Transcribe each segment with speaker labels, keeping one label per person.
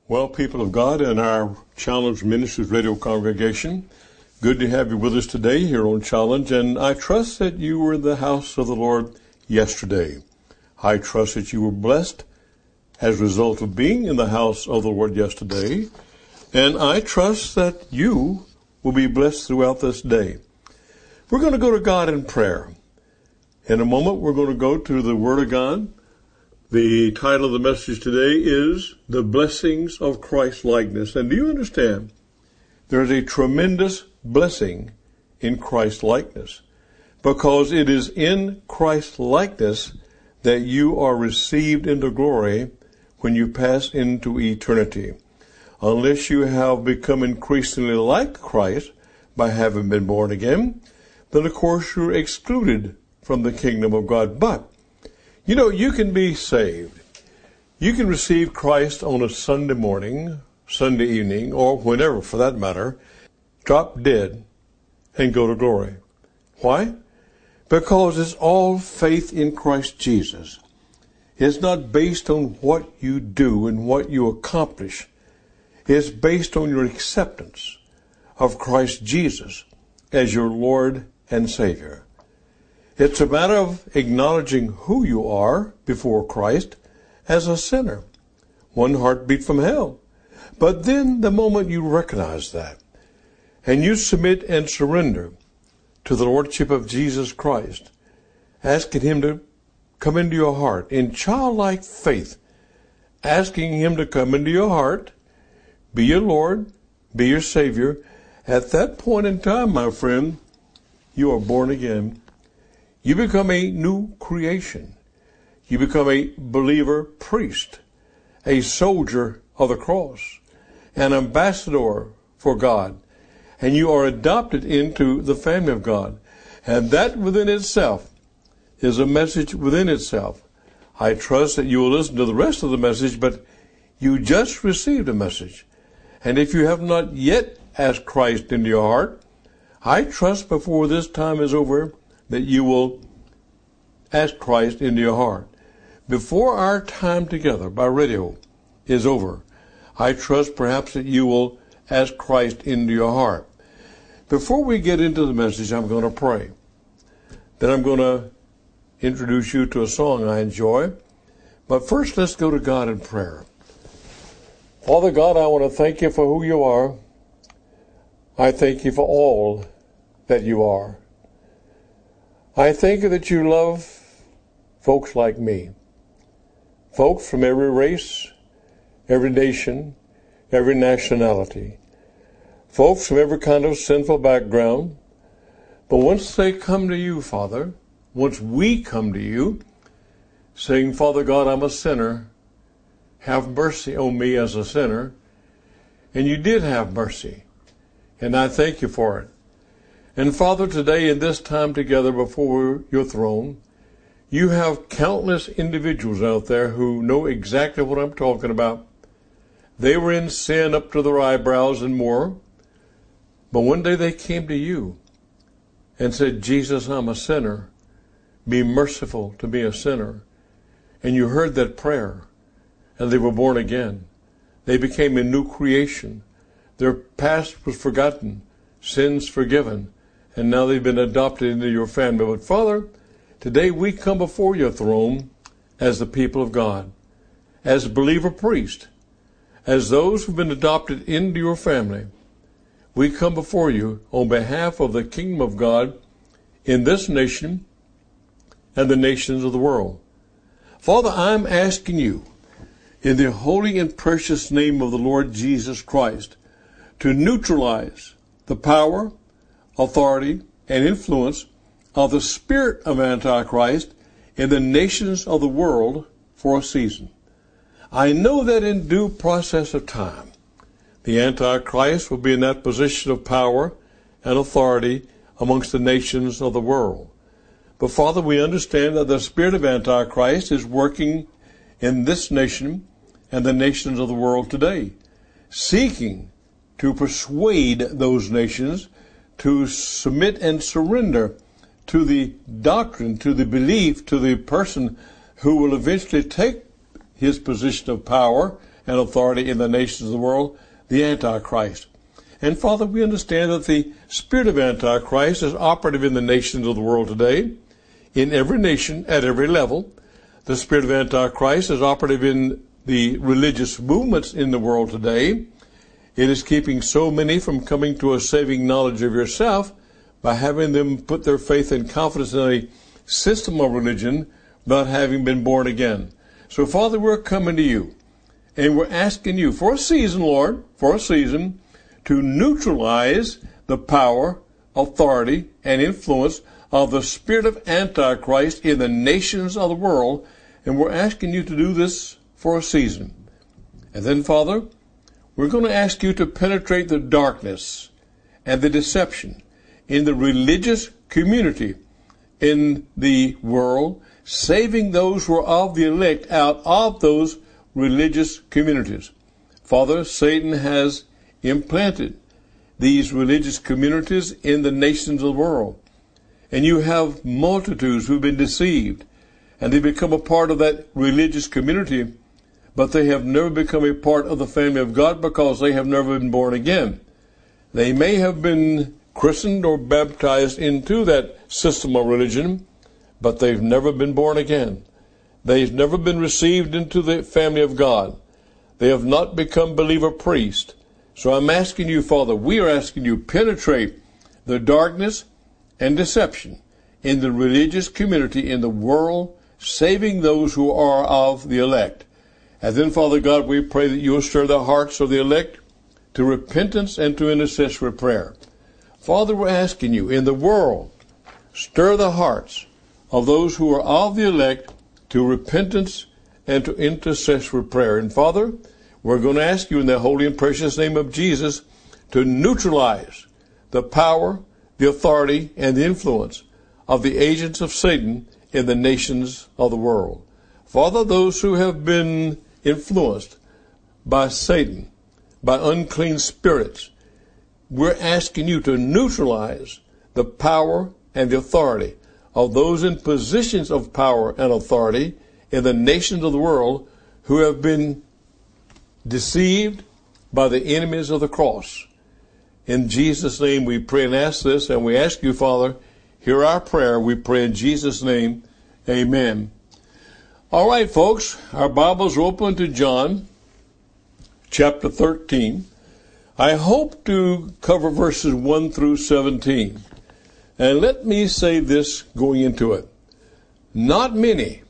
Speaker 1: Well, people of God and our Challenge Ministries radio congregation, good to have you with us today here on Challenge, and I trust that you were in the house of the Lord yesterday. I trust that you were blessed as a result of being in the house of the Lord yesterday, and I trust that you will be blessed throughout this day. We're going to go to God in prayer. In a moment, we're going to go to the Word of God. The title of the message today is The Blessings of Christ-Likeness. And do you understand? There is a tremendous blessing in Christ-likeness, because it is in Christ-likeness that you are received into glory when you pass into eternity. Unless you have become increasingly like Christ by having been born again, then of course you're excluded from the kingdom of God. But you know, you can be saved. You can receive Christ on a Sunday morning, Sunday evening, or whenever for that matter, drop dead and go to glory. Why? Because it's all faith in Christ Jesus. It's not based on what you do and what you accomplish. It's based on your acceptance of Christ Jesus as your Lord and Savior. It's a matter of acknowledging who you are before Christ as a sinner, one heartbeat from hell. But then the moment you recognize that and you submit and surrender to the Lordship of Jesus Christ, asking Him to come into your heart in childlike faith, asking Him to come into your heart, be your Lord, be your Savior, at that point in time, my friend, you are born again. You become a new creation. You become a believer priest, a soldier of the cross, an ambassador for God, and you are adopted into the family of God. And that within itself is a message within itself. I trust that you will listen to the rest of the message, but you just received a message. And if you have not yet asked Christ into your heart, I trust before this time is over that you will ask Christ into your heart. Before our time together by radio is over, I trust perhaps that you will ask Christ into your heart. Before we get into the message, I'm going to pray. Then I'm going to introduce you to a song I enjoy. But first, let's go to God in prayer. Father God, I want to thank you for who you are. I thank you for all that you are. I thank you that you love folks like me, folks from every race, every nation, every nationality, folks from every kind of sinful background. But once they come to you, Father, once we come to you, saying, Father God, I'm a sinner, have mercy on me as a sinner, and you did have mercy, and I thank you for it. And Father, today in this time together before your throne, you have countless individuals out there who know exactly what I'm talking about. They were in sin up to their eyebrows and more, but one day they came to you and said, Jesus, I'm a sinner. Be merciful to me, a sinner. And you heard that prayer, and they were born again. They became a new creation. Their past was forgotten, sins forgiven, and now they've been adopted into your family. But Father, today we come before your throne as the people of God, as believer priest, as those who've been adopted into your family. We come before you on behalf of the kingdom of God in this nation and the nations of the world. Father, I'm asking you, in the holy and precious name of the Lord Jesus Christ, to neutralize the power, authority, and influence of the spirit of Antichrist in the nations of the world for a season. I know that in due process of time, the Antichrist will be in that position of power and authority amongst the nations of the world. But Father, we understand that the spirit of Antichrist is working in this nation and the nations of the world today, seeking to persuade those nations to submit and surrender to the doctrine, to the belief, to the person who will eventually take his position of power and authority in the nations of the world, the Antichrist. And Father, we understand that the spirit of Antichrist is operative in the nations of the world today, in every nation, at every level. The spirit of Antichrist is operative in the religious movements in the world today. It is keeping so many from coming to a saving knowledge of yourself by having them put their faith and confidence in a system of religion, not having been born again. So, Father, we're coming to you, and we're asking you for a season, Lord, for a season, to neutralize the power, authority, and influence of the spirit of Antichrist in the nations of the world, and we're asking you to do this for a season. And then, Father, we're going to ask you to penetrate the darkness and the deception in the religious community in the world, saving those who are of the elect out of those religious communities. Father, Satan has implanted these religious communities in the nations of the world. And you have multitudes who've been deceived, and they become a part of that religious community, but they have never become a part of the family of God because they have never been born again. They may have been christened or baptized into that system of religion, but they've never been born again. They've never been received into the family of God. They have not become believer priests. So I'm asking you, Father, we are asking you, penetrate the darkness and deception in the religious community in the world, saving those who are of the elect. And then, Father God, we pray that you will stir the hearts of the elect to repentance and to intercessory prayer. Father, we're asking you, in the world, stir the hearts of those who are of the elect to repentance and to intercessory prayer. And Father, we're going to ask you in the holy and precious name of Jesus to neutralize the power, the authority, and the influence of the agents of Satan in the nations of the world. Father, those who have been influenced by Satan, by unclean spirits, we're asking you to neutralize the power and the authority of those in positions of power and authority in the nations of the world who have been deceived by the enemies of the cross. In Jesus' name we pray and ask this, and we ask you, Father, hear our prayer. We pray in Jesus' name, amen. All right, folks, our Bibles are open to John chapter 13. I hope to cover verses 1 through 17. And let me say this going into it. Not many,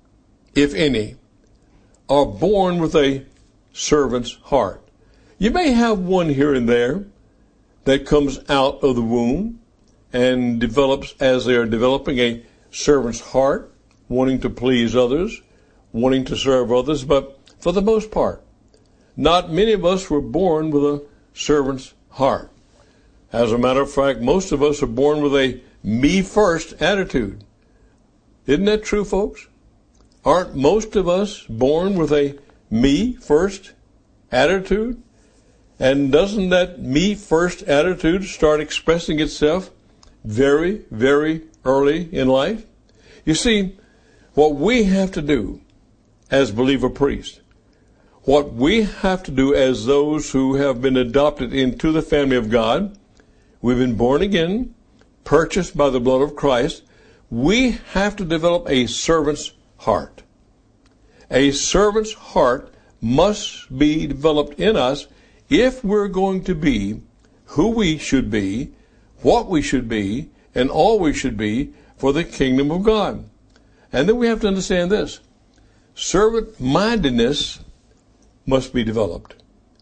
Speaker 1: if any, are born with a servant's heart. You may have one here and there that comes out of the womb and develops as they are developing a servant's heart, wanting to please others, wanting to serve others, but for the most part, not many of us were born with a servant's heart. As a matter of fact, most of us are born with a me-first attitude. Isn't that true, folks? Aren't most of us born with a me-first attitude? And doesn't that me-first attitude start expressing itself very, very early in life? You see, what we have to do as believer priests, what we have to do as those who have been adopted into the family of God, we've been born again, purchased by the blood of Christ, we have to develop a servant's heart. A servant's heart must be developed in us if we're going to be who we should be, what we should be, and all we should be for the kingdom of God. And then we have to understand this. Servant-mindedness must be developed.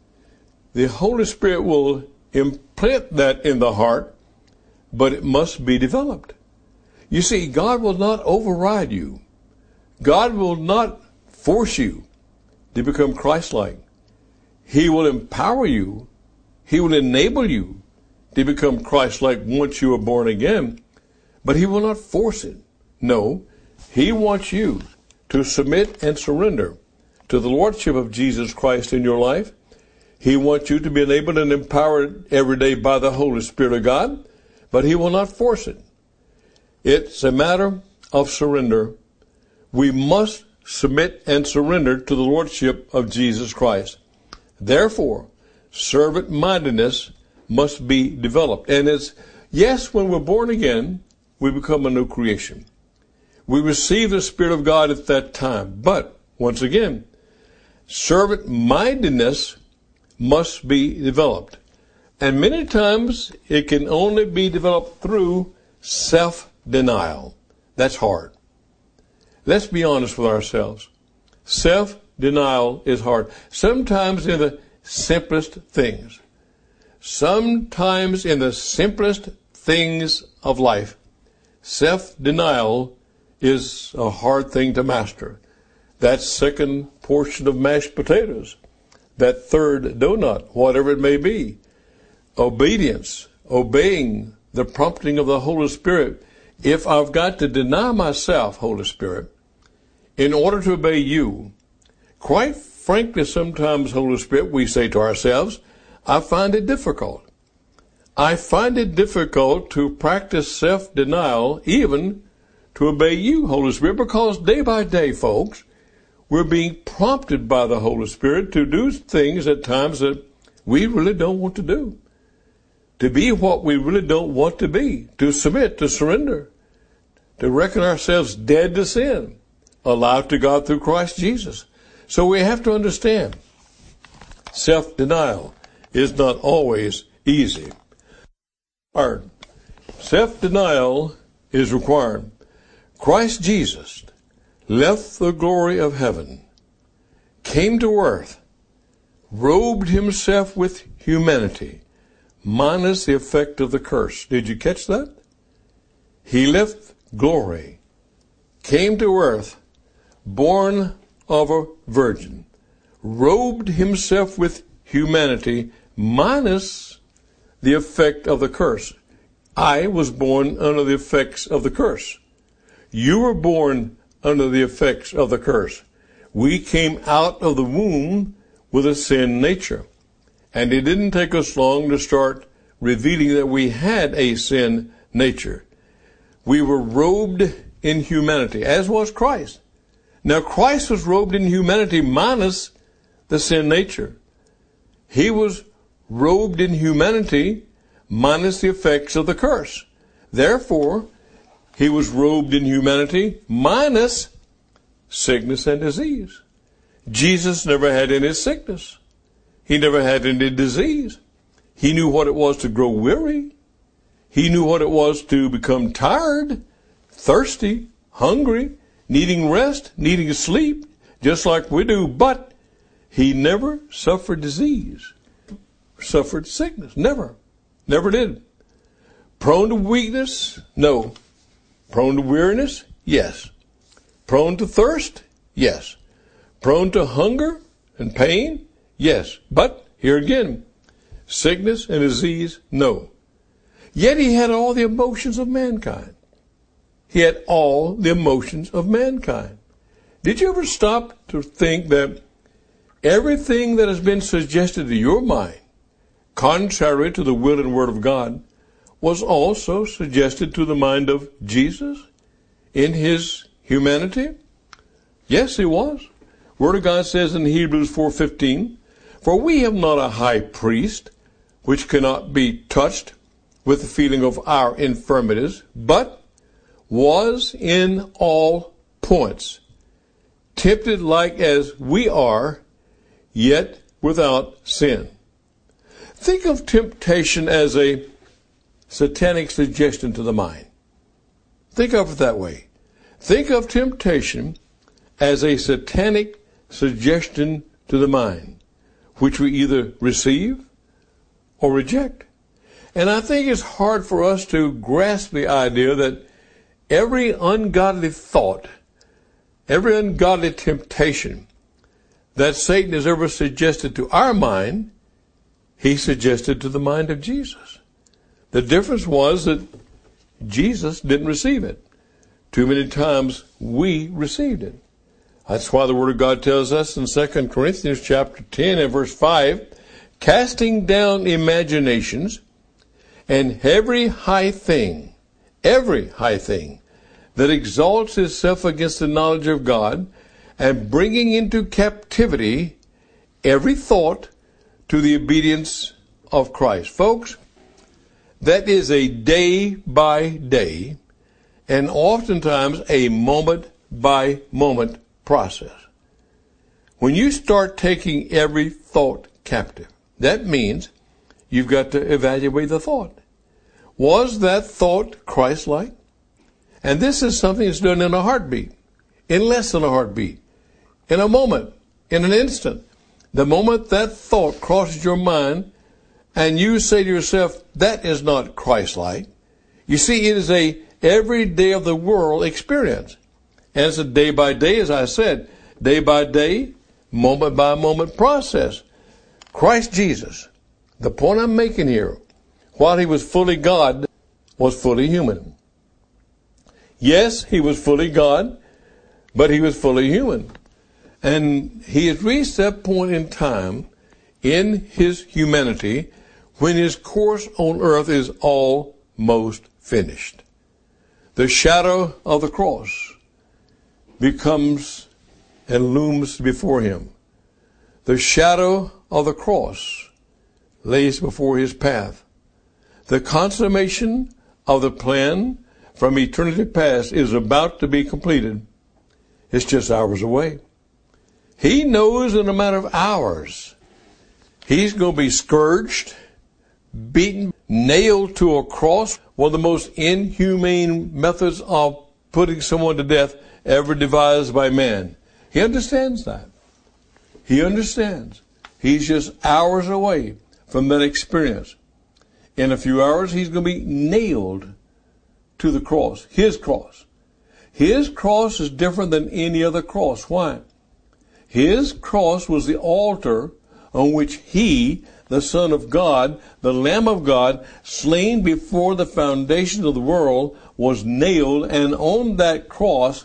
Speaker 1: The Holy Spirit will implant that in the heart, but it must be developed. You see, God will not override you. God will not force you to become Christ-like. He will empower you. He will enable you to become Christ-like once you are born again, but he will not force it. No, he wants you to submit and surrender to the Lordship of Jesus Christ in your life. He wants you to be enabled and empowered every day by the Holy Spirit of God, but he will not force it. It's a matter of surrender. We must submit and surrender to the Lordship of Jesus Christ. Therefore, servant-mindedness must be developed. And yes, when we're born again, we become a new creation. We receive the Spirit of God at that time. But, once again, servant-mindedness must be developed. And many times, it can only be developed through self-denial. That's hard. Let's be honest with ourselves. Self-denial is hard. Sometimes in the simplest things. Sometimes in the simplest things of life, self-denial is a hard thing to master. That second portion of mashed potatoes, that third donut, whatever it may be, obedience, obeying the prompting of the Holy Spirit. If I've got to deny myself, Holy Spirit, in order to obey you, quite frankly, sometimes, Holy Spirit, we say to ourselves, I find it difficult. I find it difficult to practice self-denial, even to obey you, Holy Spirit, because day by day, folks, we're being prompted by the Holy Spirit to do things at times that we really don't want to do. To be what we really don't want to be. To submit, to surrender. To reckon ourselves dead to sin. Alive to God through Christ Jesus. So we have to understand, self-denial is not always easy. Hard. Self-denial is required. Christ Jesus left the glory of heaven, came to earth, robed himself with humanity, minus the effect of the curse. Did you catch that? He left glory, came to earth, born of a virgin, robed himself with humanity, minus the effect of the curse. I was born under the effects of the curse. You were born under the effects of the curse. We came out of the womb with a sin nature. And it didn't take us long to start revealing that we had a sin nature. We were robed in humanity, as was Christ. Now, Christ was robed in humanity minus the sin nature. He was robed in humanity minus the effects of the curse. Therefore, he was robed in humanity minus sickness and disease. Jesus never had any sickness. He never had any disease. He knew what it was to grow weary. He knew what it was to become tired, thirsty, hungry, needing rest, needing sleep, just like we do. But he never suffered disease, suffered sickness. Never. Never did. Prone to weakness? No. Prone to weariness? Yes. Prone to thirst? Yes. Prone to hunger and pain? Yes. But, here again, sickness and disease? No. Yet he had all the emotions of mankind. He had all the emotions of mankind. Did you ever stop to think that everything that has been suggested to your mind, contrary to the will and word of God, was also suggested to the mind of Jesus in his humanity? Yes, it was. Word of God says in Hebrews 4:15, "For we have not a high priest which cannot be touched with the feeling of our infirmities, but was in all points tempted like as we are, yet without sin." Think of temptation as a satanic suggestion to the mind. Think of it that way. Think of temptation as a satanic suggestion to the mind, which we either receive or reject. And I think it's hard for us to grasp the idea that every ungodly thought, every ungodly temptation that Satan has ever suggested to our mind, he suggested to the mind of Jesus. The difference was that Jesus didn't receive it. Too many times we received it. That's why the Word of God tells us in 2 Corinthians chapter 10 and verse 5, "Casting down imaginations and every high thing that exalts itself against the knowledge of God, and bringing into captivity every thought to the obedience of Christ. Folks, that is a day by day and oftentimes a moment by moment process. When you start taking every thought captive, that means you've got to evaluate the thought. Was that thought Christ-like? And this is something that's done in a heartbeat, in less than a heartbeat, in a moment, in an instant. The moment that thought crosses your mind and you say to yourself, that is not Christ-like. You see, it is a every day of the world experience. And it's a day by day, as I said, day by day, moment by moment process. Christ Jesus, the point I'm making here, while he was fully God, was fully human. Yes, he was fully God, but he was fully human. And he has reached that point in time in his humanity when his course on earth is almost finished. The shadow of the cross becomes and looms before him. The shadow of the cross lays before his path. The consummation of the plan from eternity past is about to be completed. It's just hours away. He knows in a matter of hours he's going to be scourged, beaten, nailed to a cross, one of the most inhumane methods of putting someone to death ever devised by man. He understands that. He understands. He's just hours away from that experience. In a few hours, he's going to be nailed to the cross, his cross. His cross is different than any other cross. Why? His cross was the altar on which he, the Son of God, the Lamb of God, slain before the foundations of the world, was nailed, and on that cross,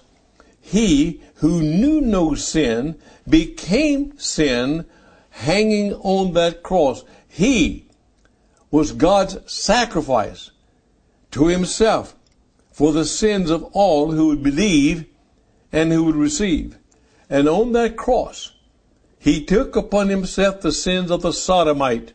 Speaker 1: he who knew no sin became sin, hanging on that cross. He was God's sacrifice to himself for the sins of all who would believe and who would receive. And on that cross, he took upon himself the sins of the sodomite,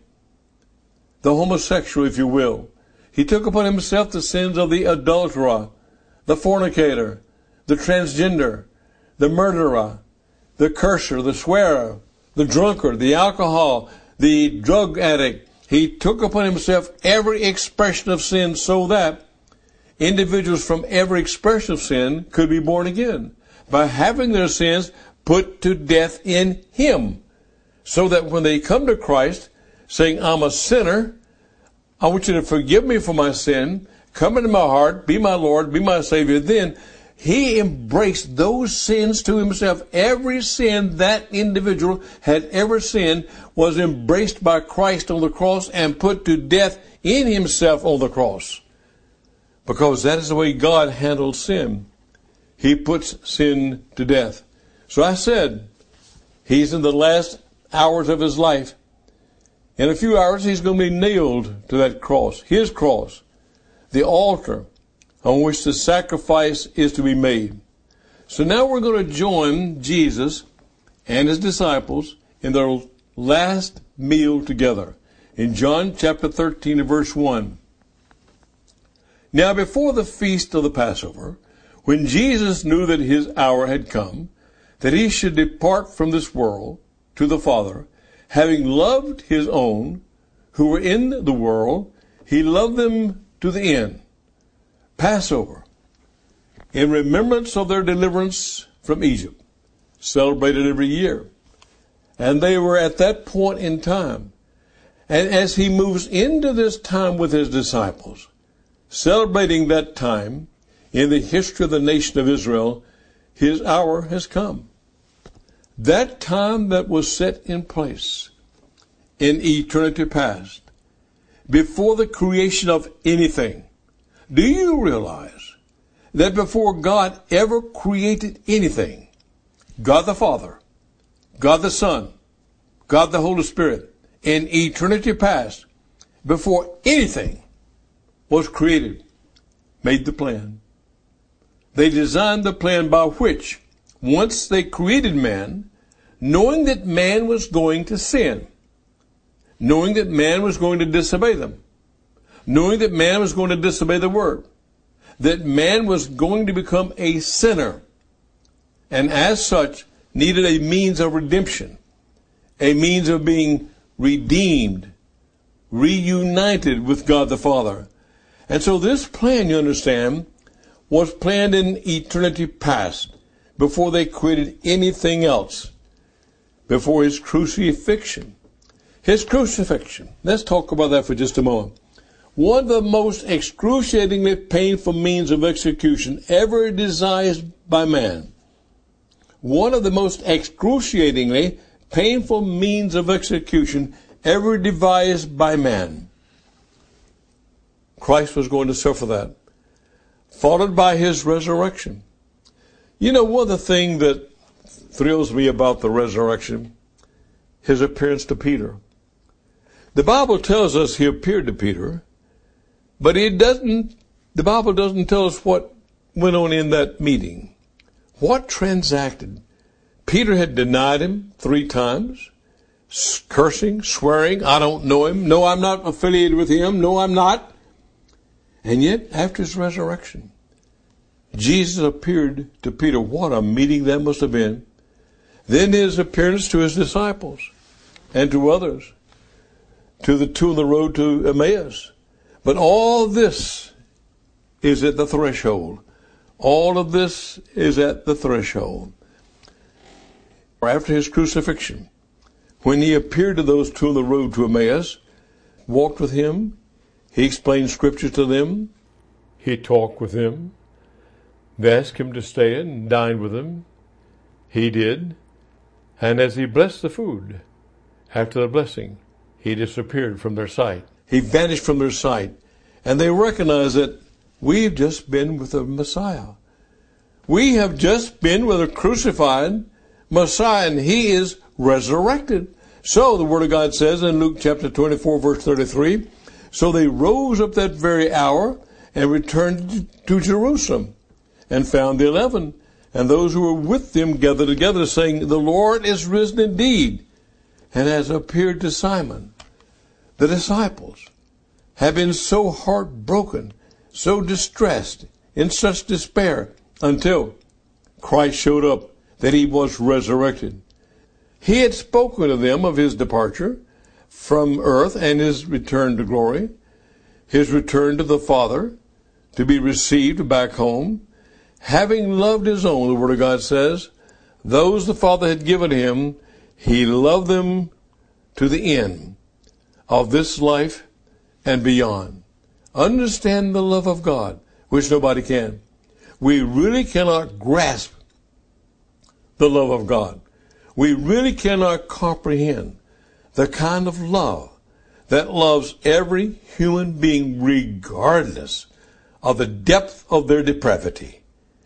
Speaker 1: the homosexual, if you will. He took upon himself the sins of the adulterer, the fornicator, the transgender, the murderer, the curser, the swearer, the drunkard, the alcohol, the drug addict. He took upon himself every expression of sin so that individuals from every expression of sin could be born again by having their sins put to death in him, so that when they come to Christ saying, I'm a sinner, I want you to forgive me for my sin, come into my heart, be my Lord, be my Savior, then he embraced those sins to himself. Every sin that individual had ever sinned was embraced by Christ on the cross and put to death in himself on the cross. Because that is the way God handles sin. He puts sin to death. So I said, he's in the last hours of his life. In a few hours, he's going to be nailed to that cross, his cross, the altar on which the sacrifice is to be made. So now we're going to join Jesus and his disciples in their last meal together. In John chapter 13 and verse 1. Now before the feast of the Passover, when Jesus knew that his hour had come, that he should depart from this world to the Father, having loved his own who were in the world, he loved them to the end. Passover, in remembrance of their deliverance from Egypt, celebrated every year. And they were at that point in time. And as he moves into this time with his disciples, celebrating that time in the history of the nation of Israel, his hour has come. That time that was set in place in eternity past, before the creation of anything. Do you realize that before God ever created anything, God the Father, God the Son, God the Holy Spirit, in eternity past, before anything was created, made the plan. They designed the plan by which once they created man, knowing that man was going to sin, knowing that man was going to disobey them, knowing that man was going to disobey the word, that man was going to become a sinner, and as such needed a means of redemption, a means of being redeemed, reunited with God the Father. And so this plan, you understand, was planned in eternity past, before they created anything else, before his crucifixion. His crucifixion. Let's talk about that for just a moment. One of the most excruciatingly painful means of execution ever devised by man. One of the most excruciatingly painful means of execution ever devised by man. Christ was going to suffer that, followed by his resurrection. You know, one of the things that thrills me about the resurrection, his appearance to Peter. The Bible tells us he appeared to Peter, but the Bible doesn't tell us what went on in that meeting. What transacted? Peter had denied him 3 times, cursing, swearing, I don't know him. No, I'm not affiliated with him. No, I'm not. And yet, after his resurrection, Jesus appeared to Peter. What a meeting that must have been. Then his appearance to his disciples and to others, to the 2 on the road to Emmaus. But all this is at the threshold. All of this is at the threshold. After his crucifixion, when he appeared to those 2 on the road to Emmaus, walked with him, he explained scripture to them, he talked with them, they asked him to stay and dine with them. He did. And as he blessed the food, after the blessing, he disappeared from their sight. He vanished from their sight. And they recognized that we've just been with the Messiah. We have just been with a crucified Messiah, and he is resurrected. So the Word of God says in Luke chapter 24, verse 33, so they rose up that very hour and returned to Jerusalem and found the 11 and those who were with them gathered together, saying, the Lord is risen indeed and has appeared to Simon. The disciples have been so heartbroken, so distressed, in such despair, until Christ showed up, that he was resurrected. He had spoken to them of his departure from earth and his return to glory, his return to the Father, to be received back home, having loved his own, the Word of God says, those the Father had given him, he loved them to the end of this life and beyond. Understand the love of God, which nobody can. We really cannot grasp the love of God. We really cannot comprehend the kind of love that loves every human being regardless of the depth of their depravity,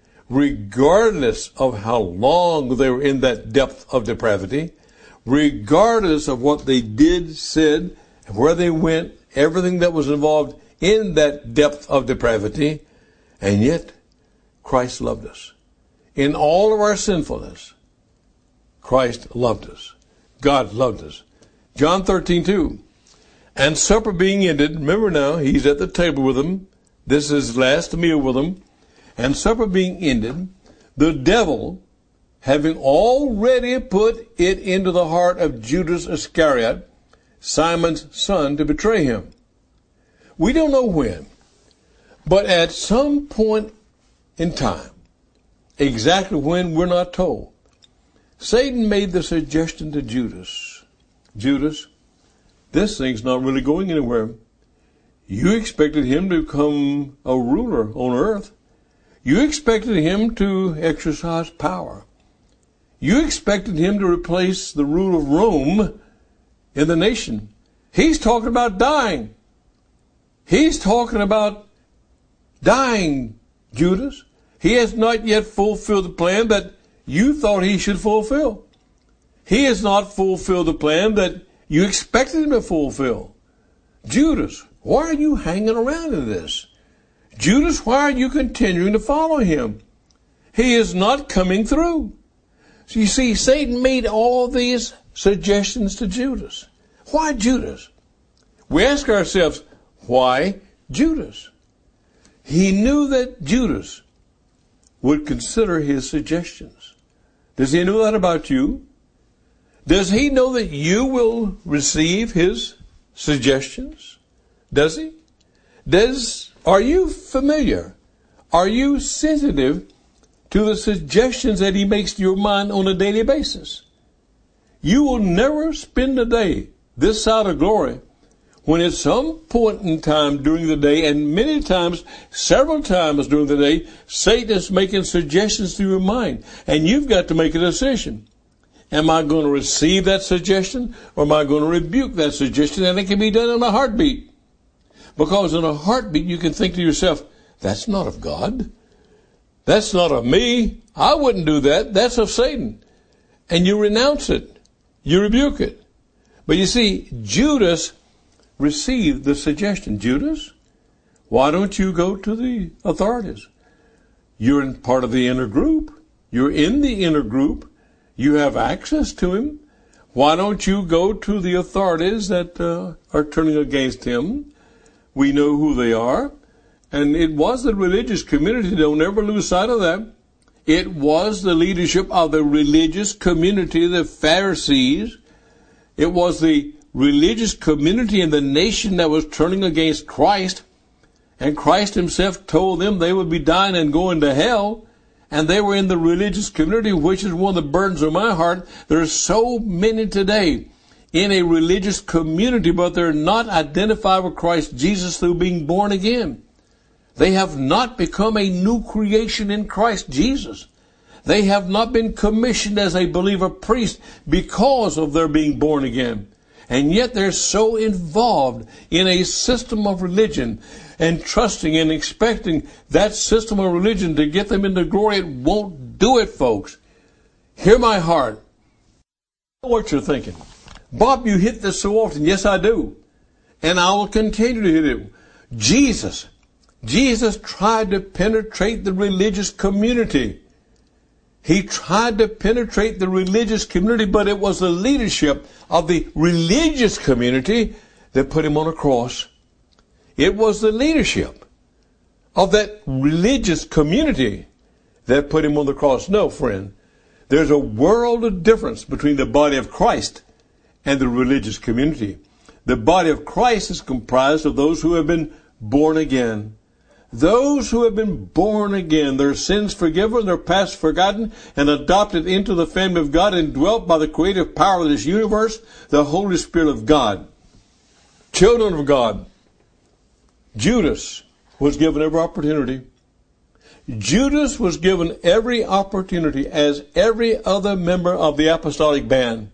Speaker 1: regardless of how long they were in that depth of depravity, regardless of what they did, said, and where they went, everything that was involved in that depth of depravity. And yet, Christ loved us. In all of our sinfulness, Christ loved us. God loved us. John 13:2. And supper being ended, remember now, he's at the table with them. This is his last meal with them. And supper being ended, the devil, having already put it into the heart of Judas Iscariot, Simon's son, to betray him. We don't know when, but at some point in time, exactly when we're not told, Satan made the suggestion to Judas, Judas, this thing's not really going anywhere. You expected him to become a ruler on earth. You expected him to exercise power. You expected him to replace the rule of Rome in the nation. He's talking about dying. He's talking about dying, Judas. He has not yet fulfilled the plan that you thought he should fulfill. He has not fulfilled the plan that you expected him to fulfill. Judas, why are you hanging around in this? Judas, why are you continuing to follow him? He is not coming through. So you see, Satan made all these suggestions to Judas. Why Judas? We ask ourselves, why Judas? He knew that Judas would consider his suggestions. Does he know that about you? Does he know that you will receive his suggestions? Does he? Are you familiar? Are you sensitive to the suggestions that he makes to your mind on a daily basis? You will never spend a day this side of glory when at some point in time during the day, and many times, several times during the day, Satan is making suggestions to your mind. And you've got to make a decision. Am I going to receive that suggestion, or am I going to rebuke that suggestion? And it can be done in a heartbeat. Because in a heartbeat you can think to yourself, that's not of God. That's not of me. I wouldn't do that. That's of Satan. And you renounce it. You rebuke it. But you see, Judas received the suggestion. Judas, why don't you go to the authorities? You're in part of the inner group. You're in the inner group. You have access to him. Why don't you go to the authorities that are turning against him? We know who they are. And it was the religious community. Don't ever lose sight of that. It was the leadership of the religious community, the Pharisees. It was the religious community in the nation that was turning against Christ. And Christ himself told them they would be dying and going to hell. And they were in the religious community, which is one of the burdens of my heart. There are so many today in a religious community, but they're not identified with Christ Jesus through being born again. They have not become a new creation in Christ Jesus. They have not been commissioned as a believer priest because of their being born again. And yet they're so involved in a system of religion and trusting and expecting that system of religion to get them into glory. It won't do it, folks. Hear my heart. I know what you're thinking. Bob, you hit this so often. Yes, I do. And I will continue to hit it. Jesus tried to penetrate the religious community. He tried to penetrate the religious community, but it was the leadership of the religious community that put him on a cross. It was the leadership of that religious community that put him on the cross. No, friend, there's a world of difference between the body of Christ and the religious community. The body of Christ is comprised of those who have been born again. Those who have been born again, their sins forgiven, their past forgotten, and adopted into the family of God and dwelt by the creative power of this universe, the Holy Spirit of God. Children of God. Judas was given every opportunity. Judas was given every opportunity as every other member of the apostolic band.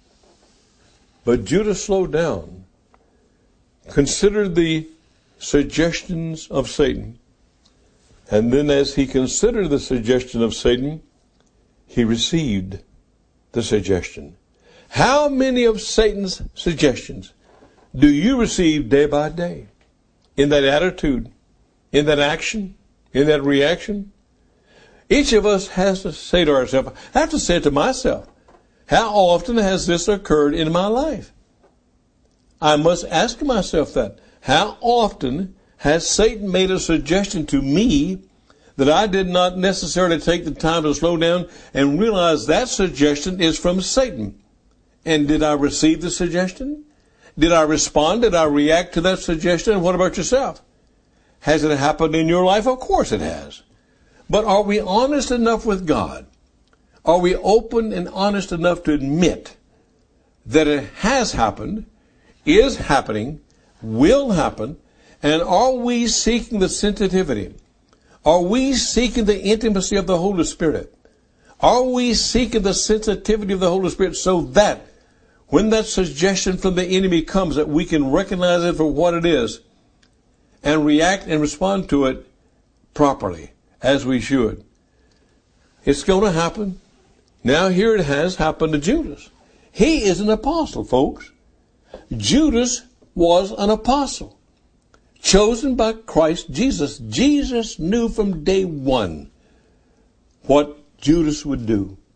Speaker 1: But Judas slowed down, considered the suggestions of Satan. And then as he considered the suggestion of Satan, he received the suggestion. How many of Satan's suggestions do you receive day by day? In that attitude, in that action, in that reaction? Each of us has to say to ourselves, I have to say to myself, how often has this occurred in my life? I must ask myself that. How often has Satan made a suggestion to me that I did not necessarily take the time to slow down and realize that suggestion is from Satan? And did I receive the suggestion? Did I respond? Did I react to that suggestion? And what about yourself? Has it happened in your life? Of course it has. But are we honest enough with God? Are we open and honest enough to admit that it has happened, is happening, will happen, and are we seeking the sensitivity? Are we seeking the intimacy of the Holy Spirit? Are we seeking the sensitivity of the Holy Spirit so that when that suggestion from the enemy comes, that we can recognize it for what it is and react and respond to it properly, as we should? It's going to happen. Now here it has happened to Judas. He is an apostle, folks. Judas was an apostle, chosen by Christ Jesus. Jesus knew from day one what Judas would do.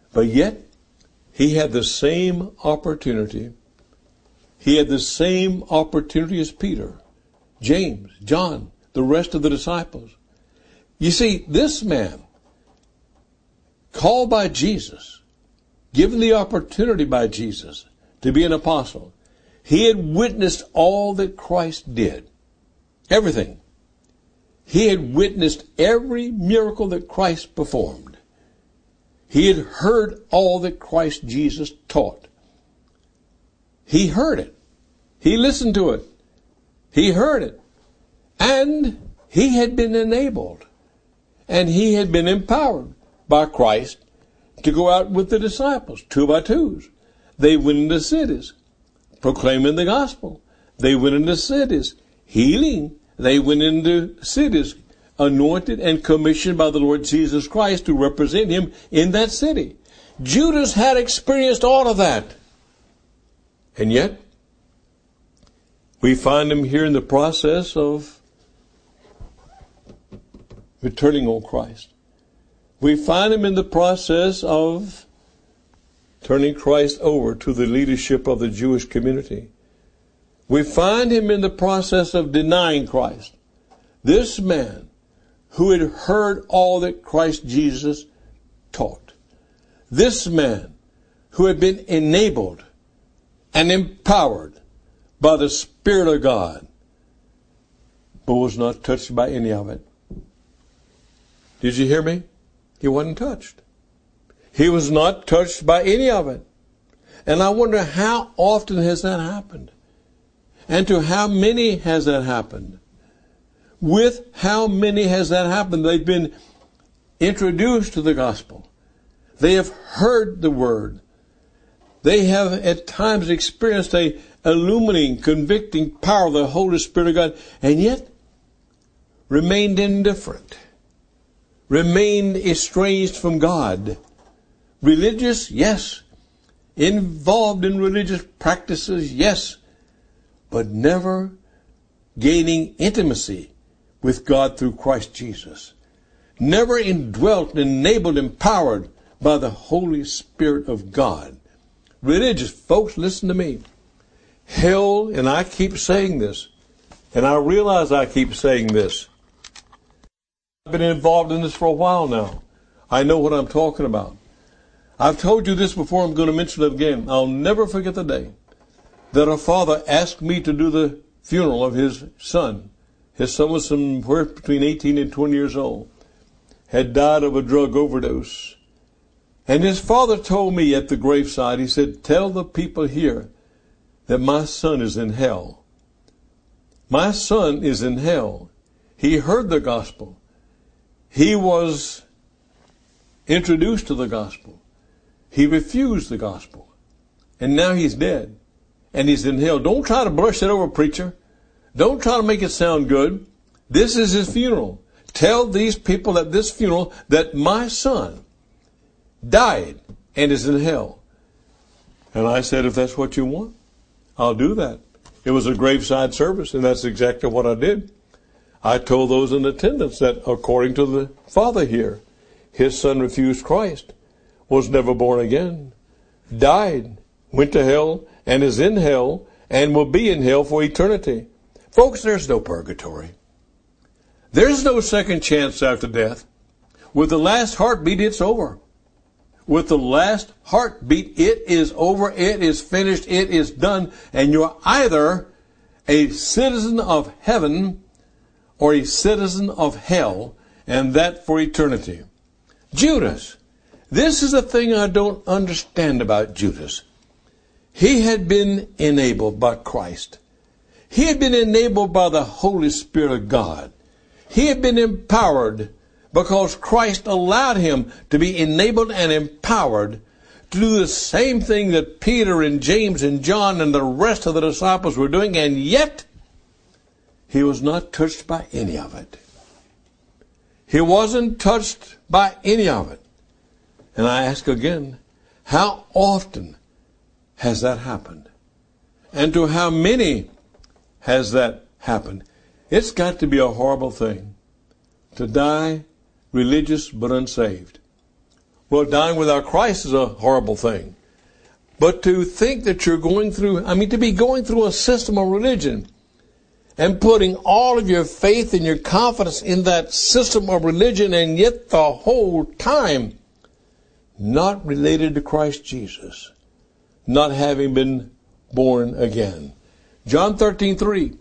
Speaker 1: But yet, he had the same opportunity. He had the same opportunity as Peter, James, John, the rest of the disciples. You see, this man, called by Jesus, given the opportunity by Jesus to be an apostle, he had witnessed all that Christ did. Everything. He had witnessed every miracle that Christ performed. He had heard all that Christ Jesus taught. He heard it. He listened to it. He heard it. And he had been enabled. And he had been empowered by Christ to go out with the disciples, 2 by 2s. They went into cities, proclaiming the gospel. They went into cities, healing. They went into cities, anointed and commissioned by the Lord Jesus Christ to represent him in that city. Judas had experienced all of that. And yet, we find him here in the process of returning on Christ. We find him in the process of turning Christ over to the leadership of the Jewish community. We find him in the process of denying Christ. This man who had heard all that Christ Jesus taught. This man who had been enabled and empowered by the Spirit of God, but was not touched by any of it. Did you hear me? He wasn't touched. He was not touched by any of it. And I wonder, how often has that happened? And to how many has that happened? With how many has that happened? They've been introduced to the gospel. They have heard the word. They have at times experienced a illuminating, convicting power of the Holy Spirit of God, and yet remained indifferent, remained estranged from God. Religious, yes. Involved in religious practices, yes. But never gaining intimacy with God through Christ Jesus. Never indwelt, enabled, empowered by the Holy Spirit of God. Religious folks, listen to me. Hell, and I keep saying this, and I realize I keep saying this. I've been involved in this for a while now. I know what I'm talking about. I've told you this before, I'm going to mention it again. I'll never forget the day that a father asked me to do the funeral of his son. His son was somewhere between 18 and 20 years old, had died of a drug overdose. And his father told me at the graveside, he said, tell the people here that my son is in hell. My son is in hell. He heard the gospel. He was introduced to the gospel. He refused the gospel. And now he's dead. And he's in hell. Don't try to brush it over, preacher. Don't try to make it sound good. This is his funeral. Tell these people at this funeral that my son died and is in hell. And I said, if that's what you want, I'll do that. It was a graveside service, and that's exactly what I did. I told those in attendance that according to the father here, his son refused Christ, was never born again, died, went to hell, and is in hell, and will be in hell for eternity. Folks, there's no purgatory. There's no second chance after death. With the last heartbeat, it's over. With the last heartbeat, it is over, it is finished, it is done, and you're either a citizen of heaven or a citizen of hell, and that for eternity. Judas. This is the thing I don't understand about Judas. He had been enabled by Christ. He had been enabled by the Holy Spirit of God. He had been empowered because Christ allowed him to be enabled and empowered to do the same thing that Peter and James and John and the rest of the disciples were doing, and yet he was not touched by any of it. He wasn't touched by any of it. And I ask again, how often has that happened? And to how many has that happened? It's got to be a horrible thing to die religious but unsaved, Well, dying without Christ is a horrible thing. But to think that you're to be going through a system of religion and putting all of your faith and your confidence in that system of religion, and yet the whole time not related to Christ Jesus, not having been born again. John 13:3.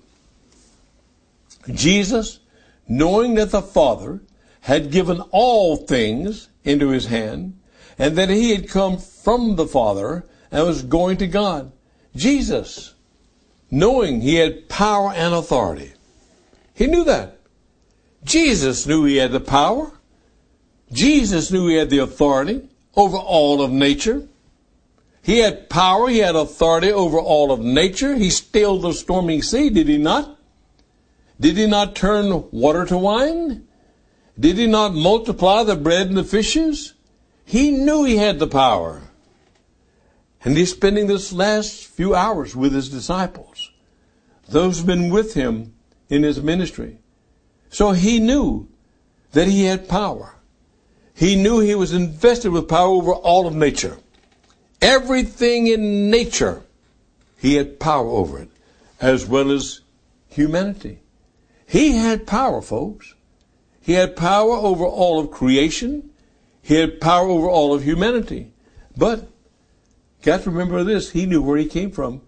Speaker 1: Jesus, knowing that the Father had given all things into his hand, and that he had come from the Father and was going to God. Jesus, knowing he had power and authority. He knew that. Jesus knew he had the power. Jesus knew he had the authority over all of nature. He had power, he had authority over all of nature. He stilled the storming sea, did he not? Did he not turn water to wine? Did he not multiply the bread and the fishes? He knew he had the power. And he's spending this last few hours with his disciples, those who've been with him in his ministry. So he knew that he had power. He knew he was invested with power over all of nature. Everything in nature, he had power over it, as well as humanity. He had power, folks. He had power over all of creation. He had power over all of humanity. But, got to remember this, he knew where he came from.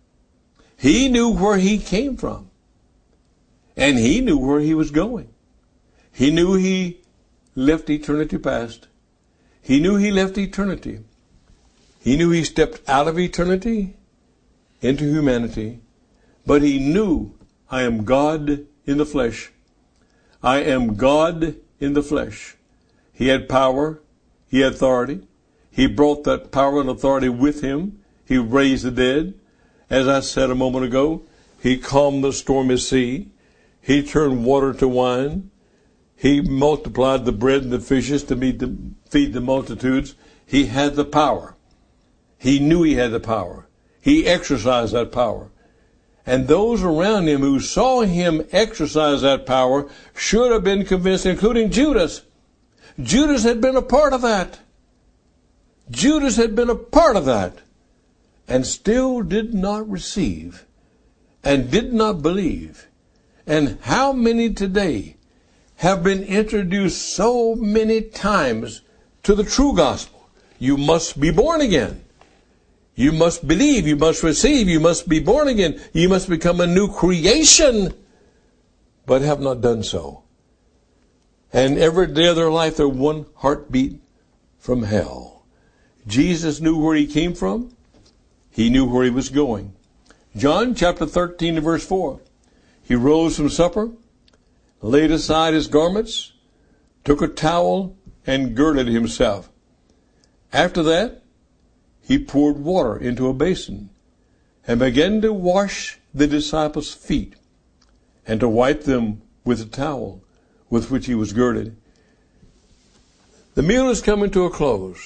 Speaker 1: He knew where he came from. And he knew where he was going. He knew he left eternity past. He knew he left eternity. He knew he stepped out of eternity into humanity. But he knew, I am God in the flesh. I am God in the flesh. He had power. He had authority. He brought that power and authority with him. He raised the dead. As I said a moment ago, he calmed the stormy sea. He turned water to wine. He multiplied the bread and the fishes to feed the multitudes. He had the power. He knew he had the power. He exercised that power. And those around him who saw him exercise that power should have been convinced, including Judas. Judas had been a part of that. Judas had been a part of that, and still did not receive and did not believe. And how many today have been introduced so many times to the true gospel? You must be born again. You must believe, you must receive, you must be born again. You must become a new creation, but have not done so. And every day of their life, they're one heartbeat from hell. Jesus knew where he came from. He knew where he was going. John chapter 13 and verse 4. He rose from supper, laid aside his garments, took a towel, and girded himself. After that, he poured water into a basin and began to wash the disciples' feet and to wipe them with the towel with which he was girded. The meal is coming to a close.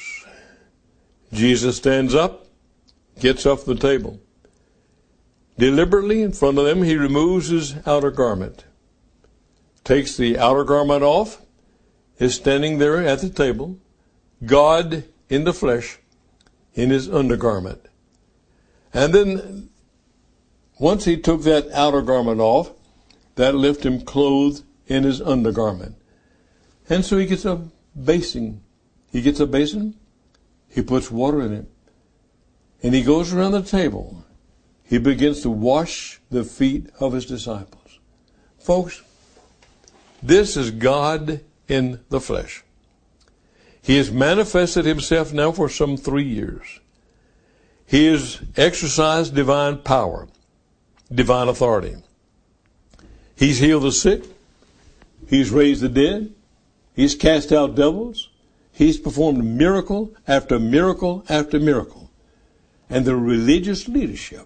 Speaker 1: Jesus stands up, gets off the table. Deliberately in front of them, he removes his outer garment, takes the outer garment off, is standing there at the table, God in the flesh, in his undergarment. And then, once he took that outer garment off, that left him clothed in his undergarment. And so he gets a basin. He gets a basin, he puts water in it, and he goes around the table. He begins to wash the feet of his disciples. Folks, this is God in the flesh. He has manifested himself now for some 3 years. He has exercised divine power, divine authority. He's healed the sick. He's raised the dead. He's cast out devils. He's performed miracle after miracle after miracle. And the religious leadership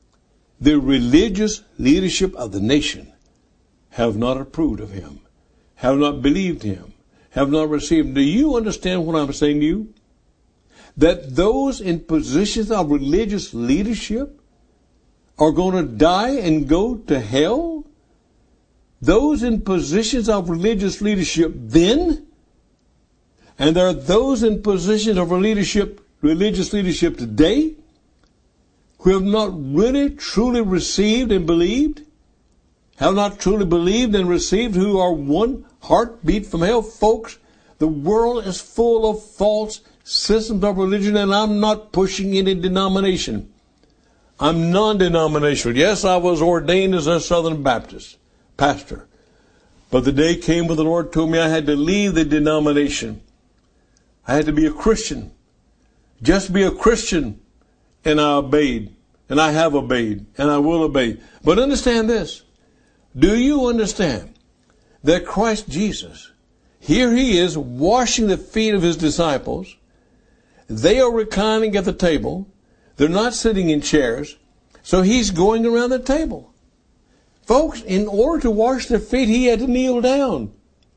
Speaker 1: of the nation have not approved of him, have not believed him, have not received him. Do you understand what I'm saying to you? That those in positions of religious leadership are going to die and go to hell? Those in positions of religious leadership then And there are those in positions of religious leadership today who have not really truly received and believed, have not truly believed and received, who are one heartbeat from hell. Folks, the world is full of false systems of religion, and I'm not pushing any denomination. I'm non-denominational. Yes, I was ordained as a Southern Baptist pastor. But the day came when the Lord told me I had to leave the denomination. I had to be a Christian. Just be a Christian. And I obeyed. And I have obeyed. And I will obey. But understand this. Do you understand that Christ Jesus, here he is washing the feet of his disciples. They are reclining at the table. They're not sitting in chairs. So he's going around the table. Folks, in order to wash their feet, he had to kneel down.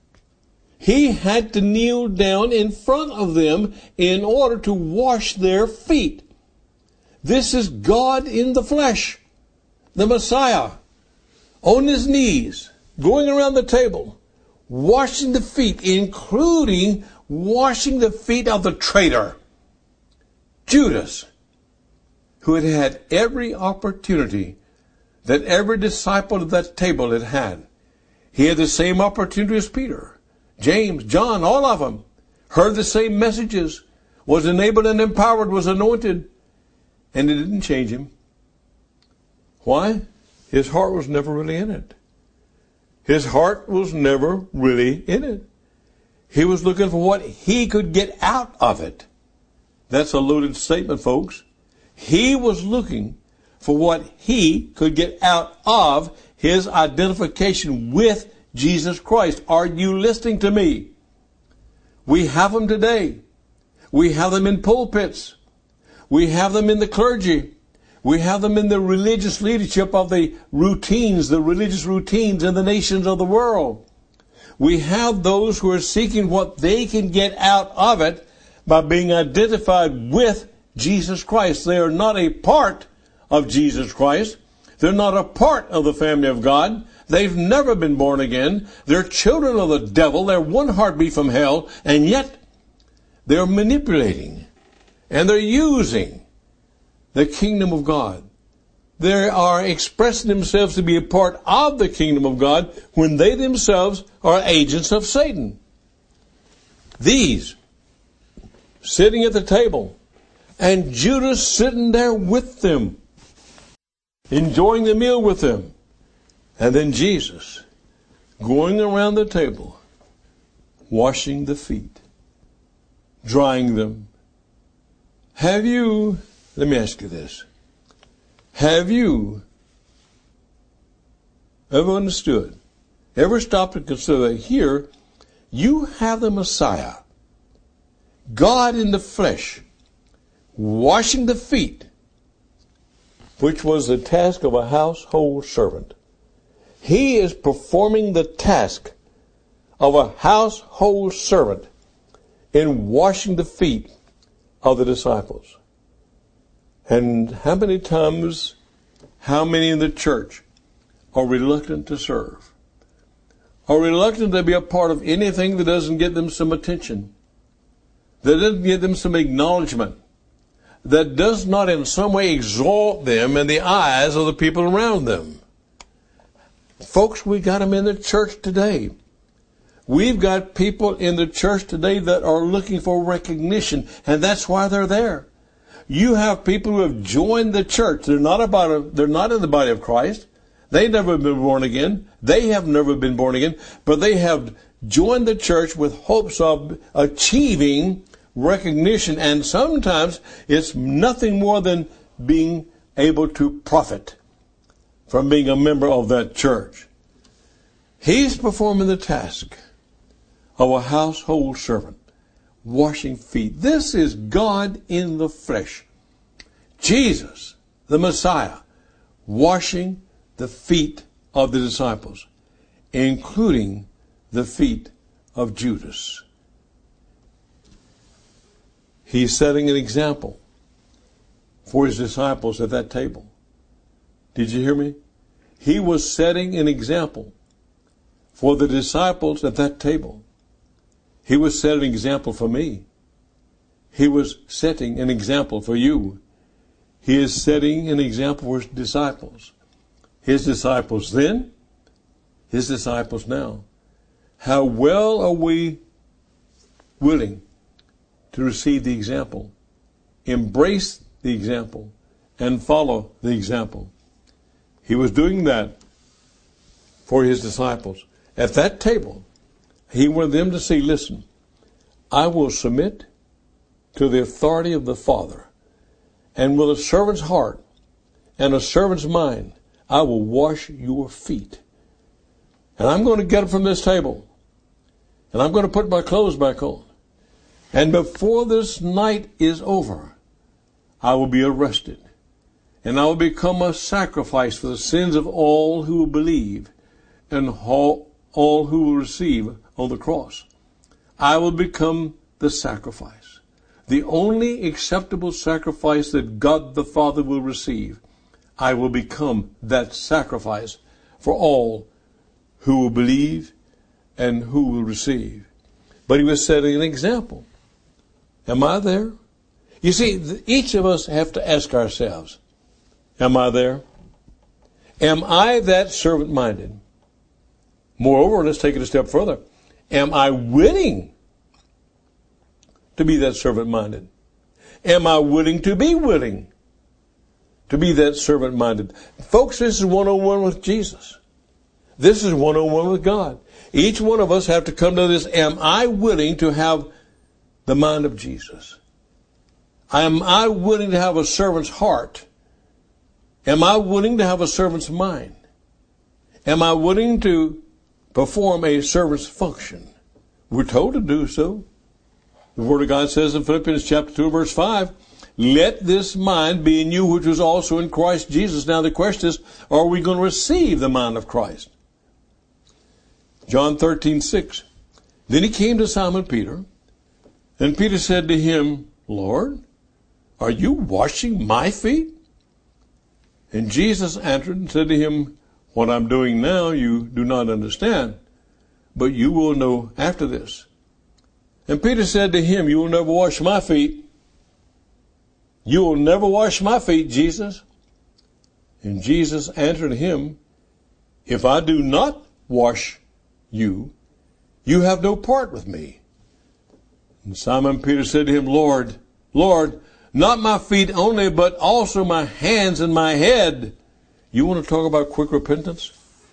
Speaker 1: He had to kneel down in front of them in order to wash their feet. This is God in the flesh, the Messiah, on his knees, going around the table, washing the feet, including washing the feet of the traitor, Judas, who had had every opportunity that every disciple at that table had had. He had the same opportunity as Peter, James, John, all of them. Heard the same messages, was enabled and empowered, was anointed, and it didn't change him. Why? His heart was never really in it. His heart was never really in it. He was looking for what he could get out of it. That's a loaded statement, folks. He was looking for what he could get out of his identification with Jesus Christ. Are you listening to me? We have them today. We have them in pulpits. We have them in the clergy. We have them in the religious leadership of the religious routines in the nations of the world. We have those who are seeking what they can get out of it by being identified with Jesus Christ. They are not a part of Jesus Christ. They're not a part of the family of God. They've never been born again. They're children of the devil. They're one heartbeat from hell. And yet they're manipulating and they're using the kingdom of God. They are expressing themselves to be a part of the kingdom of God when they themselves are agents of Satan. These sitting at the table and Judas sitting there with them, enjoying the meal with them. And then Jesus going around the table, washing the feet, drying them. Let me ask you this. Have you ever understood, ever stopped to consider that here you have the Messiah, God in the flesh, washing the feet, which was the task of a household servant. He is performing the task of a household servant in washing the feet of the disciples. And how many in the church are reluctant to serve? Are reluctant to be a part of anything that doesn't get them some attention, that doesn't give them some acknowledgement, that does not in some way exalt them in the eyes of the people around them. Folks, we got them in the church today. We've got people in the church today that are looking for recognition, and that's why they're there. You have people who have joined the church. They're not in the body of Christ. They've never been born again. They have never been born again, but they have joined the church with hopes of achieving recognition, and sometimes it's nothing more than being able to profit from being a member of that church. He's performing the task of a household servant, washing feet. This is God in the flesh. Jesus, the Messiah, washing the feet of the disciples, including the feet of Judas. He's setting an example for his disciples at that table. Did you hear me? He was setting an example for the disciples at that table. He was setting an example for me. He was setting an example for you. He is setting an example for his disciples. His disciples then, his disciples now. How well are we willing to receive the example, embrace the example, and follow the example? He was doing that for his disciples. At that table, he wanted them to see, listen, I will submit to the authority of the Father, and with a servant's heart and a servant's mind, I will wash your feet. And I'm going to get up from this table, and I'm going to put my clothes back on. And before this night is over, I will be arrested, and I will become a sacrifice for the sins of all who will believe and all who will receive on the cross. I will become the sacrifice, the only acceptable sacrifice that God the Father will receive. I will become that sacrifice for all who will believe and who will receive. But he was setting an example. Am I there? You see, each of us have to ask ourselves, am I there? Am I that servant-minded? Moreover, let's take it a step further. Am I willing to be that servant-minded? Am I willing to be that servant-minded? Folks, this is one-on-one with Jesus. This is one-on-one with God. Each one of us have to come to this. Am I willing to have the mind of Jesus? Am I willing to have a servant's heart? Am I willing to have a servant's mind? Am I willing to perform a servant's function? We're told to do so. The Word of God says in Philippians chapter 2, verse 5, let this mind be in you, which was also in Christ Jesus. Now the question is, are we going to receive the mind of Christ? John 13:6. Then he came to Simon Peter, and Peter said to him, Lord, are you washing my feet? And Jesus answered and said to him, what I'm doing now you do not understand, but you will know after this. And Peter said to him, you will never wash my feet. You will never wash my feet, Jesus. And Jesus answered him, if I do not wash you, you have no part with me. And Simon Peter said to him, Lord, not my feet only, but also my hands and my head. You want to talk about quick repentance?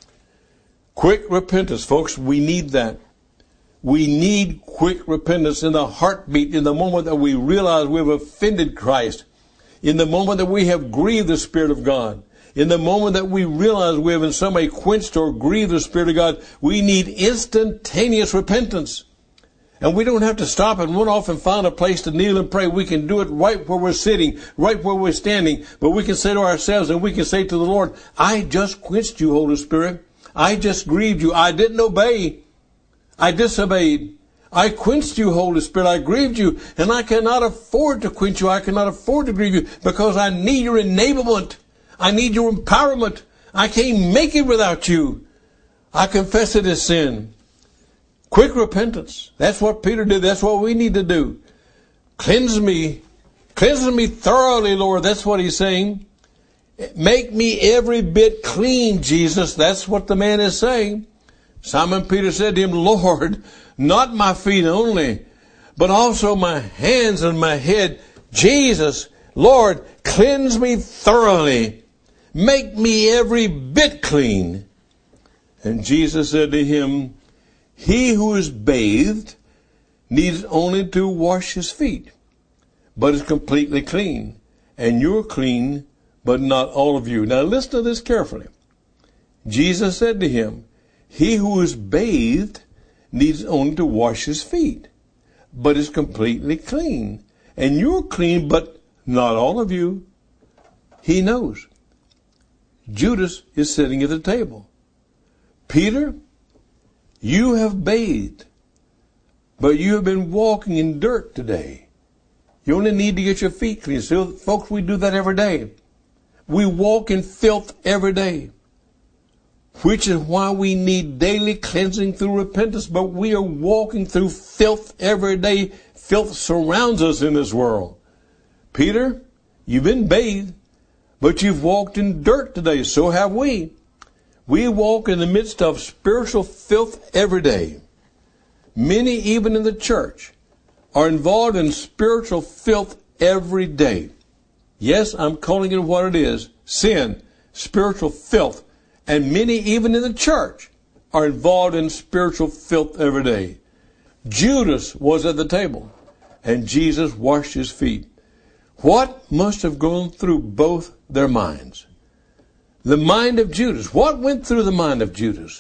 Speaker 1: Quick repentance, folks, we need that. We need quick repentance in the heartbeat, in the moment that we realize we've offended Christ, in the moment that we have grieved the Spirit of God, in the moment that we realize we have in some way quenched or grieved the Spirit of God. We need instantaneous repentance. And we don't have to stop and run off and find a place to kneel and pray. We can do it right where we're sitting, right where we're standing. But we can say to ourselves and we can say to the Lord, I just quenched you, Holy Spirit. I just grieved you. I didn't obey. I disobeyed. I quenched you, Holy Spirit. I grieved you. And I cannot afford to quench you. I cannot afford to grieve you because I need your enablement. I need your empowerment. I can't make it without you. I confess it as sin. Quick repentance. That's what Peter did. That's what we need to do. Cleanse me thoroughly, Lord. That's what he's saying. Make me every bit clean, Jesus. That's what the man is saying. Simon Peter said to him, Lord, not my feet only, but also my hands and my head. Jesus, Lord, cleanse me thoroughly. Make me every bit clean. And Jesus said to him, he who is bathed needs only to wash his feet, but is completely clean. And you're clean, but not all of you. Now listen to this carefully. Jesus said to him, he who is bathed needs only to wash his feet, but is completely clean. And you're clean, but not all of you. He knows. Judas is sitting at the table. Peter, you have bathed, but you have been walking in dirt today. You only need to get your feet clean. So, folks, we do that every day. We walk in filth every day. which is why we need daily cleansing through repentance. But we are walking through filth every day. Filth surrounds us in this world. Peter, you've been bathed, but you've walked in dirt today. So have we. We walk in the midst of spiritual filth every day. Many, even in the church, are involved in spiritual filth every day. Yes, I'm calling it what it is. Sin, spiritual filth. And many, even in the church, are involved in spiritual filth every day. Judas was at the table, and Jesus washed his feet. What must have gone through both their minds? The mind of Judas. What went through the mind of Judas?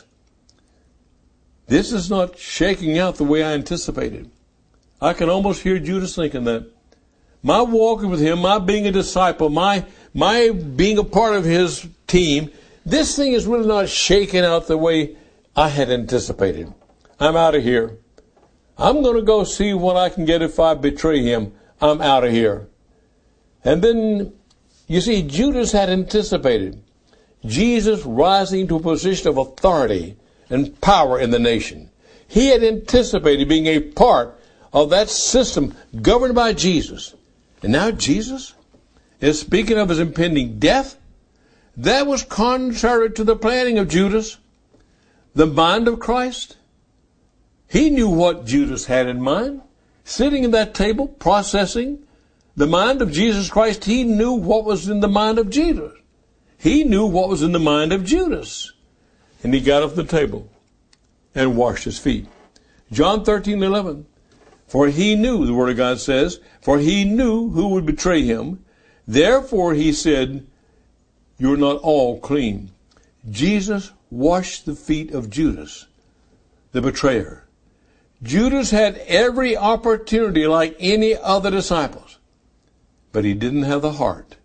Speaker 1: This is not shaking out the way I anticipated. I can almost hear Judas thinking that. My walking with him, my being a disciple, my being a part of his team, this thing is really not shaking out the way I had anticipated. I'm out of here. I'm going to go see what I can get if I betray him. I'm out of here. And then, you see, Judas had anticipated Jesus rising to a position of authority and power in the nation. He had anticipated being a part of that system governed by Jesus. And now Jesus is speaking of his impending death. That was contrary to the planning of Judas. The mind of Christ. He knew what Judas had in mind. Sitting at that table, processing the mind of Jesus Christ, he knew what was in the mind of Jesus. He knew what was in the mind of Judas. And he got off the table and washed his feet. John 13:11. For he knew, the Word of God says, for he knew who would betray him. Therefore he said, you're not all clean. Jesus washed the feet of Judas, the betrayer. Judas had every opportunity like any other disciples, but he didn't have the heart.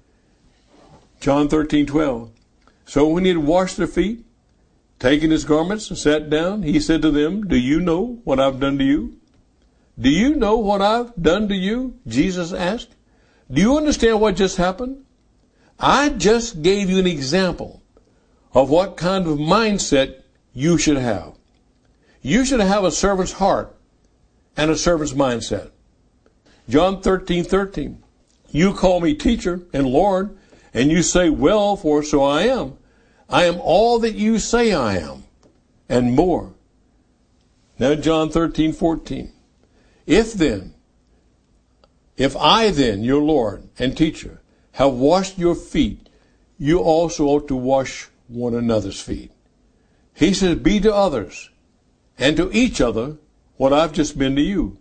Speaker 1: John 13:12. So when he had washed their feet, taken his garments and sat down, he said to them, do you know what I've done to you? Do you know what I've done to you? Jesus asked. Do you understand what just happened? I just gave you an example of what kind of mindset you should have. You should have a servant's heart and a servant's mindset. John 13:13. You call me teacher and Lord, and you say, well, for so I am. I am all that you say I am, and more. Now John 13:14. If I then, your Lord and teacher, have washed your feet, you also ought to wash one another's feet. He says, be to others and to each other what I've just been to you.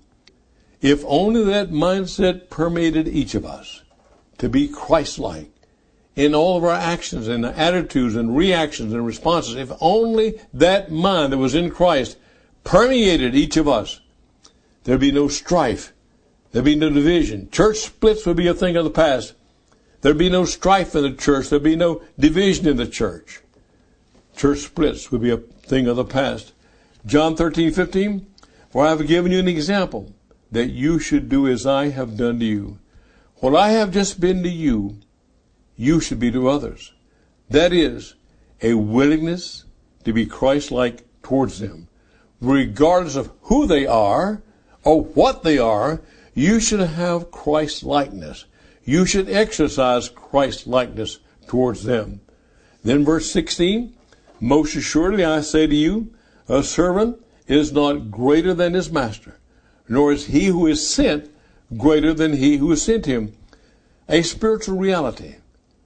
Speaker 1: If only that mindset permeated each of us to be Christ-like in all of our actions and attitudes and reactions and responses, if only that mind that was in Christ permeated each of us, there'd be no strife. There'd be no division. Church splits would be a thing of the past. There'd be no strife in the church. There'd be no division in the church. Church splits would be a thing of the past. John 13:15. For I have given you an example that you should do as I have done to you. What I have just been to you, you should be to others. That is, a willingness to be Christ-like towards them. Regardless of who they are or what they are, you should have Christ-likeness. You should exercise Christ-likeness towards them. Then verse 16, most assuredly I say to you, a servant is not greater than his master, nor is he who is sent greater than he who has sent him. A spiritual reality.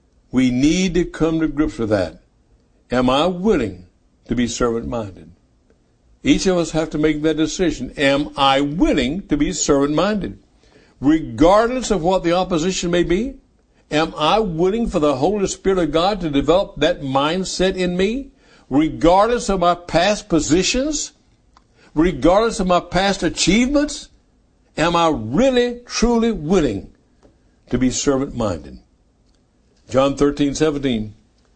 Speaker 1: We need to come to grips with that. Am I willing to be servant-minded? Each of us have to make that decision. Am I willing to be servant-minded? Regardless of what the opposition may be, am I willing for the Holy Spirit of God to develop that mindset in me? Regardless of my past positions, regardless of my past achievements, am I really, truly willing to be servant-minded? John 13:17.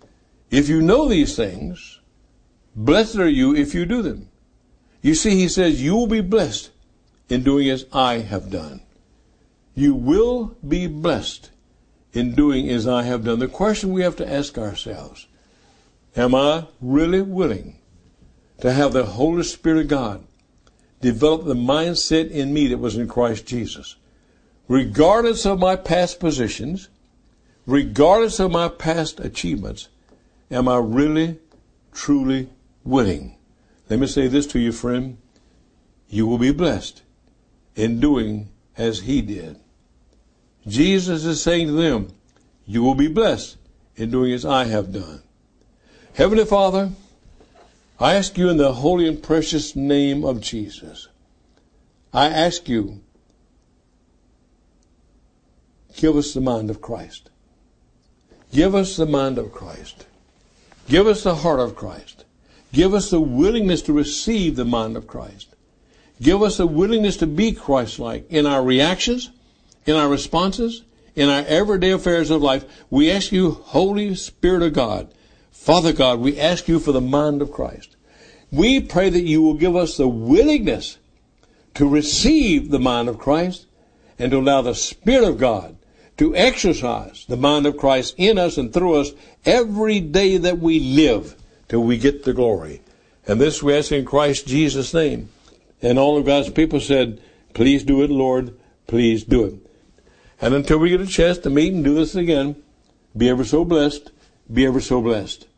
Speaker 1: If you know these things, blessed are you if you do them. You see, he says, you will be blessed in doing as I have done. You will be blessed in doing as I have done. The question we have to ask ourselves, Am I really willing to have the Holy Spirit of God develop the mindset in me that was in Christ Jesus? Regardless of my past positions, regardless of my past achievements, am I really, truly willing? Let me say this to you, friend. You will be blessed in doing as he did. Jesus is saying to them, you will be blessed in doing as I have done. Heavenly Father, I ask you in the holy and precious name of Jesus, I ask you, give us the mind of Christ. Give us the mind of Christ. Give us the heart of Christ. Give us the willingness to receive the mind of Christ. Give us the willingness to be Christ-like in our reactions, in our responses, in our everyday affairs of life. We ask you, Holy Spirit of God, Father God, we ask you for the mind of Christ. We pray that you will give us the willingness to receive the mind of Christ and to allow the Spirit of God to exercise the mind of Christ in us and through us every day that we live till we get the glory. And this we ask in Christ Jesus' name. And all of God's people said, please do it, Lord, please do it. And until we get a chance to meet and do this again, be ever so blessed, be ever so blessed.